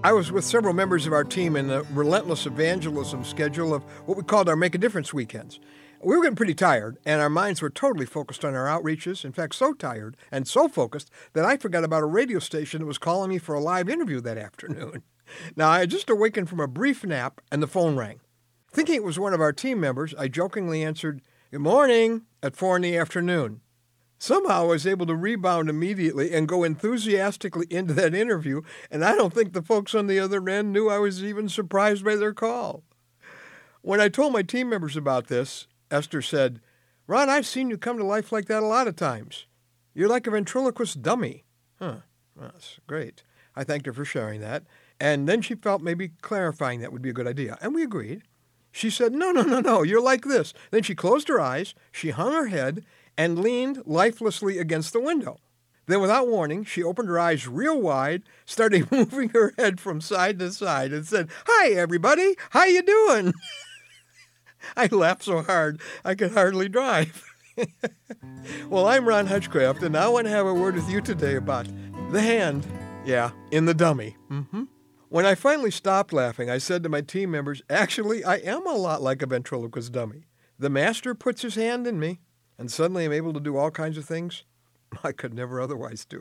I was with several members of our team in the relentless evangelism schedule of what we called our Make a Difference weekends. We were getting pretty tired, and our minds were totally focused on our outreaches. In fact, so tired and so focused that I forgot about a radio station that was calling me for a live interview that afternoon. Now, I had just awakened from a brief nap, and the phone rang. Thinking it was one of our team members, I jokingly answered, "Good morning," at 4 in the afternoon. Somehow I was able to rebound immediately and go enthusiastically into that interview, and I don't think the folks on the other end knew I was even surprised by their call. When I told my team members about this, Esther said, "Ron, I've seen you come to life like that a lot of times. You're like a ventriloquist dummy." Well, that's great. I thanked her for sharing that, and then she felt maybe clarifying that would be a good idea, and we agreed. She said, No, you're like this." Then she closed her eyes, she hung her head, and leaned lifelessly against the window. Then, without warning, she opened her eyes real wide, started moving her head from side to side, and said, "Hi, everybody. How you doing?" I laughed so hard I could hardly drive. Well, I'm Ron Hutchcraft, and I want to have a word with you today about the hand, in the dummy. When I finally stopped laughing, I said to my team members, actually, I am a lot like a ventriloquist dummy. The master puts his hand in me, and suddenly I'm able to do all kinds of things I could never otherwise do.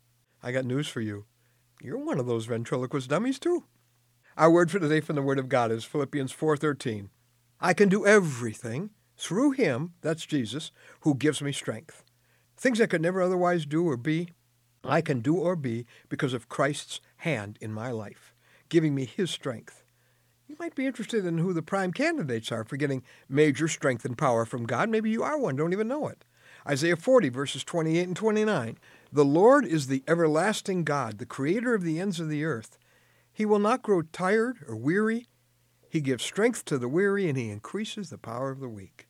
I got news for you. You're one of those ventriloquist dummies, too. Our word for today from the Word of God is Philippians 4:13. I can do everything through Him, that's Jesus, who gives me strength. Things I could never otherwise do or be, I can do or be because of Christ's hand in my life, giving me His strength. You might be interested in who the prime candidates are for getting major strength and power from God. Maybe you are one, don't even know it. Isaiah 40, verses 28 and 29. The Lord is the everlasting God, the creator of the ends of the earth. He will not grow tired or weary. He gives strength to the weary, and He increases the power of the weak.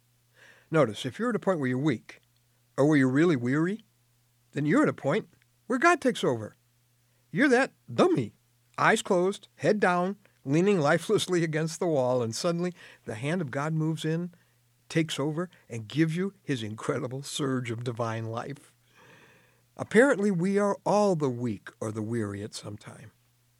Notice, if you're at a point where you're weak, or where you're really weary, then you're at a point where God takes over. You're that dummy, eyes closed, head down, leaning lifelessly against the wall, and suddenly the hand of God moves in, takes over, and gives you His incredible surge of divine life. Apparently, we are all the weak or the weary at some time.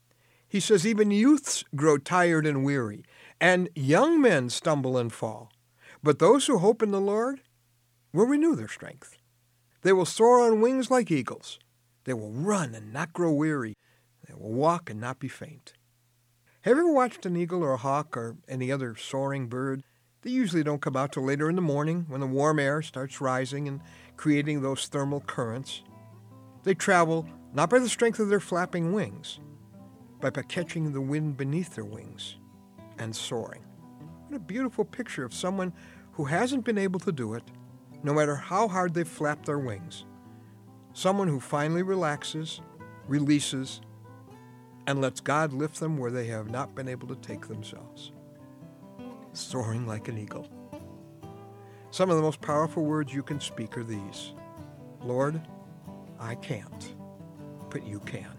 He says even youths grow tired and weary, and young men stumble and fall. But those who hope in the Lord will renew their strength. They will soar on wings like eagles. They will run and not grow weary. They will walk and not be faint. Have you ever watched an eagle or a hawk or any other soaring bird? They usually don't come out till later in the morning when the warm air starts rising and creating those thermal currents. They travel not by the strength of their flapping wings, but by catching the wind beneath their wings and soaring. What a beautiful picture of someone who hasn't been able to do it, no matter how hard they've flapped their wings. Someone who finally relaxes, releases, and lets God lift them where they have not been able to take themselves. Soaring like an eagle. Some of the most powerful words you can speak are these: Lord, I can't, but you can.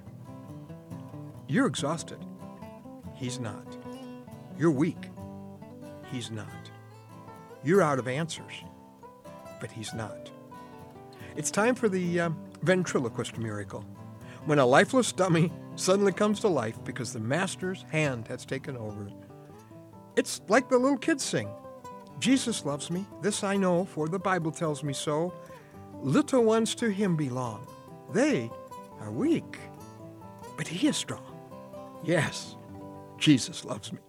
You're exhausted. He's not. You're weak. He's not. You're out of answers, but He's not. It's time for the ventriloquist miracle, when a lifeless dummy suddenly comes to life because the Master's hand has taken over. It's like the little kids sing, Jesus loves me, this I know, for the Bible tells me so. Little ones to Him belong. They are weak, but He is strong. Yes, Jesus loves me.